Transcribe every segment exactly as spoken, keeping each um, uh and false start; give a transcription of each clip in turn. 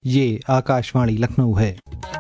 ये आकाशवाणी लखनऊ है।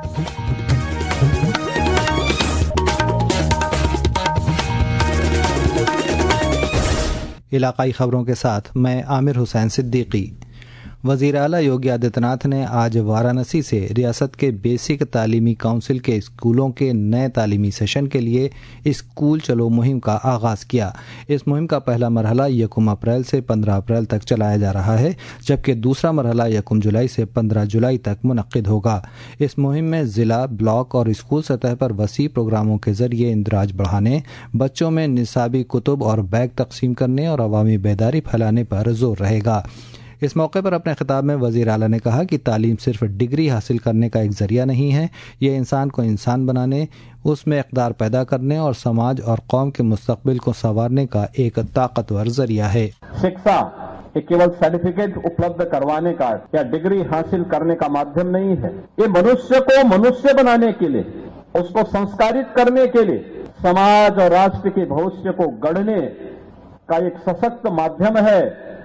इलाकाई खबरों के साथ मैं आमिर हुसैन सिद्दीकी। वज़ीर आला योगी आदित्यनाथ ने आज वाराणसी से रियासत के बेसिक तालीमी काउंसिल के स्कूलों के नए तालीमी सेशन के लिए स्कूल चलो मुहिम का आगाज़ किया। इस मुहिम का पहला मरहला यकम अप्रैल से पंद्रह अप्रैल तक चलाया जा रहा है, जबकि दूसरा मरहला यकम जुलाई से पंद्रह जुलाई तक मुनक्किद होगा। इस मुहिम में ज़िला, ब्लॉक और स्कूल सतह पर वसी प्रोग्रामों के जरिए इंदराज बढ़ाने, बच्चों में निसाबी कुतुब और बैग तकसीम करने और अवामी बेदारी फैलाने पर जोर रहेगा। इस मौके पर अपने खिताब में वज़ीर आला ने कहा कि तालीम सिर्फ डिग्री हासिल करने का एक जरिया नहीं है, ये इंसान को इंसान बनाने, उसमें इक़दार पैदा करने और समाज और कौम के मुस्तक़बिल को संवारने का एक ताकतवर जरिया है। शिक्षा ये केवल सर्टिफिकेट उपलब्ध करवाने का या डिग्री हासिल करने का माध्यम नहीं है, ये मनुष्य को मनुष्य बनाने के लिए, उसको संस्कारित करने के लिए, समाज और राष्ट्र के भविष्य को गढ़ने का एक सशक्त माध्यम है।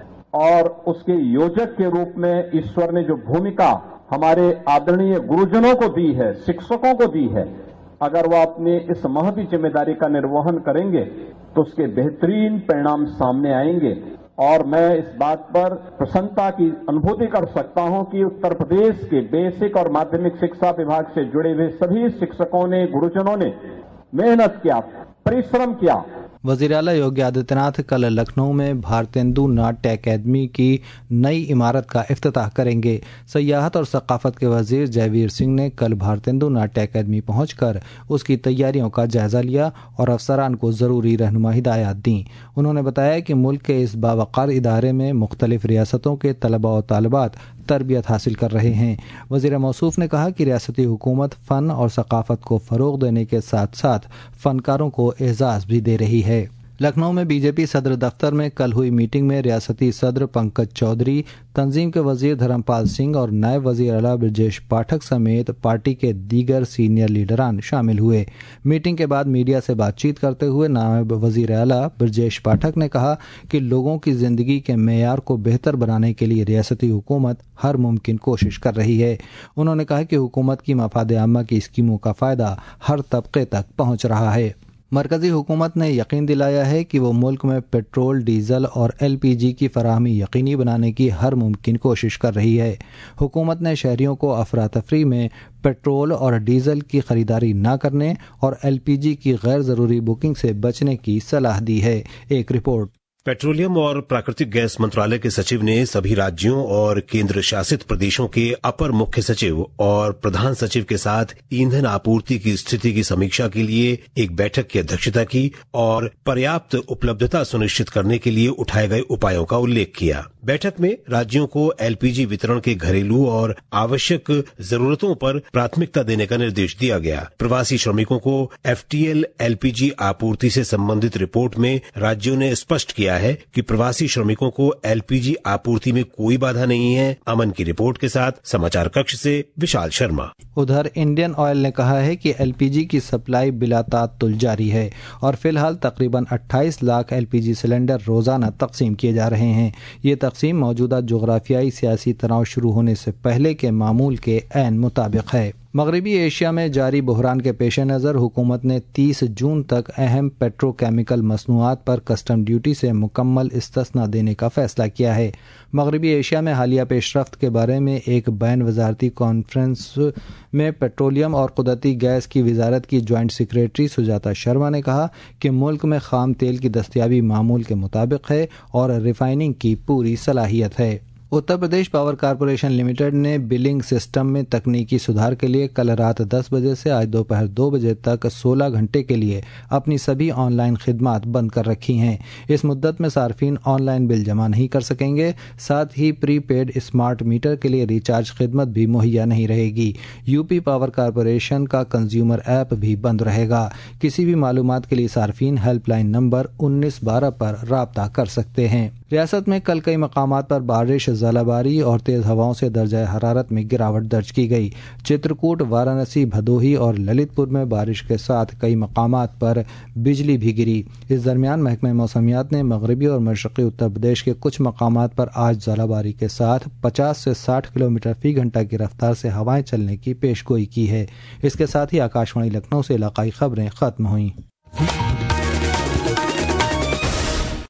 और उसके योजक के रूप में ईश्वर ने जो भूमिका हमारे आदरणीय गुरुजनों को दी है, शिक्षकों को दी है, अगर वो अपनी इस महती जिम्मेदारी का निर्वहन करेंगे तो उसके बेहतरीन परिणाम सामने आएंगे। और मैं इस बात पर प्रसन्नता की अनुभूति कर सकता हूं कि उत्तर प्रदेश के बेसिक और माध्यमिक शिक्षा विभाग से जुड़े हुए सभी शिक्षकों ने, गुरुजनों ने मेहनत किया, परिश्रम किया। वज़ीर आला योगी आदित्यनाथ कल लखनऊ में भारतेंदु नाट्य अकादमी की नई इमारत का इफ्तिताह करेंगे। सयाहत और सकाफत के वज़ीर जयवीर सिंह ने कल भारतेंदु नाट्य अकादमी पहुंचकर उसकी तैयारियों का जायजा लिया और अफसरान को ज़रूरी रहनुमा हिदायत दी। उन्होंने बताया कि मुल्क के इस बावकार इदारे में मुख्तलिफ रियासतों के तलबा और तालिबात तरबियत हासिल कर रहे हैं। वज़ीर मौसूफ ने कहा कि रियासती हुकूमत फ़न और सकाफत को फ़रोग़ देने के साथ साथ फ़नकारों को एजाज़ भी दे रही है। लखनऊ में बीजेपी सदर दफ्तर में कल हुई मीटिंग में रियासती सदर पंकज चौधरी, तंजीम के वजीर धर्मपाल सिंह और नायब वजीर आला ब्रजेश पाठक समेत पार्टी के दीगर सीनियर लीडरान शामिल हुए। मीटिंग के बाद मीडिया से बातचीत करते हुए नायब वजीर आला ब्रजेश पाठक ने कहा कि लोगों की जिंदगी के मेयार को बेहतर बनाने के लिए रियासती हुकूमत हर मुमकिन कोशिश कर रही है। उन्होंने कहा कि हुकूमत की मफाद आमा की स्कीमों का फ़ायदा हर तबके तक पहुँच रहा है। मरकज़ी हुकूमत ने यकीन दिलाया है कि वो मुल्क में पेट्रोल, डीजल और एलपीजी की फराहमी यकीनी बनाने की हर मुमकिन कोशिश कर रही है। हुकूमत ने शहरियों को अफरा तफरी में पेट्रोल और डीजल की खरीदारी न करने और एलपीजी की गैर ज़रूरी बुकिंग से बचने की सलाह दी है। एक रिपोर्ट। पेट्रोलियम और प्राकृतिक गैस मंत्रालय के सचिव ने सभी राज्यों और केंद्र शासित प्रदेशों के अपर मुख्य सचिव और प्रधान सचिव के साथ ईंधन आपूर्ति की स्थिति की समीक्षा के लिए एक बैठक की अध्यक्षता की और पर्याप्त उपलब्धता सुनिश्चित करने के लिए उठाए गए उपायों का उल्लेख किया। बैठक में राज्यों को एलपीजी वितरण के घरेलू और आवश्यक जरूरतों पर प्राथमिकता देने का निर्देश दिया गया। प्रवासी श्रमिकों को एफटीएल एलपीजी आपूर्ति से संबंधित रिपोर्ट में राज्यों ने स्पष्ट किया है कि प्रवासी श्रमिकों को एलपीजी आपूर्ति में कोई बाधा नहीं है। अमन की रिपोर्ट के साथ समाचार कक्ष से विशाल शर्मा। उधर इंडियन ऑयल ने कहा है कि एलपीजी की सप्लाई बिलातातुल जारी है और फिलहाल तकरीबन अट्ठाईस लाख एलपीजी सिलेंडर रोजाना तकसीम किए जा रहे हैं। ये तकसीम मौजूदा जोग्राफियाई सियासी तनाव शुरू होने से पहले के मामूल के ऐन मुताबिक है। मगरबी एशिया में जारी बहरान के पेश नज़र हुकूमत ने तीस जून तक अहम पेट्रोकेमिकल मसनूआत पर कस्टम ड्यूटी से मुकम्मल इस्तिस्ना देने का फैसला किया है। मगरबी एशिया में हालिया पेशरफ्त के बारे में एक बैन वजारती कॉन्फ्रेंस में पेट्रोलियम और कुदरती गैस की वजारत की ज्वाइंट सेक्रेटरी सुजाता शर्मा ने कहा कि मुल्क में खाम तेल की दस्तयाबी मामूल के मुताबिक है और रिफाइनिंग की पूरी सलाहियत है। Uttar Pradesh power corporation limited ने बिलिंग सिस्टम में तकनीकी सुधार के लिए कल रात दस बजे से आज दोपहर दो बजे तक सोलह घंटे के लिए अपनी सभी ऑनलाइन खिदमात बंद कर रखी हैं। इस मुद्दत में सार्फिन ऑनलाइन बिल जमा नहीं कर सकेंगे। साथ ही प्रीपेड स्मार्ट मीटर के लिए रिचार्ज खिदमत भी मुहैया नहीं रहेगी। यूपी पावर कारपोरेशन का कंज्यूमर ऐप भी बंद रहेगा। किसी भी मालूमात के लिए सार्फिन हेल्पलाइन नंबर उन्नीस बारह पर राब्ता कर सकते हैं। ریاست میں کل کئی مقامات پر بارش، ژالہ باری اور تیز ہواؤں سے درجہ حرارت میں گراوٹ درج کی گئی۔ چترکوٹ، وارانسی، بھدوہی اور للت پور میں بارش کے ساتھ کئی مقامات پر بجلی بھی گری۔ اس درمیان محکمہ موسمیات نے مغربی اور مشرقی اتر پردیش کے کچھ مقامات پر آج ژالہ باری کے ساتھ پچاس سے ساٹھ کلومیٹر فی گھنٹہ کی رفتار سے ہوائیں چلنے کی پیش گوئی کی ہے۔ اس کے ساتھ ہی آکاش وانی لکھنؤ سے علاقائی خبریں ختم ہوئیں۔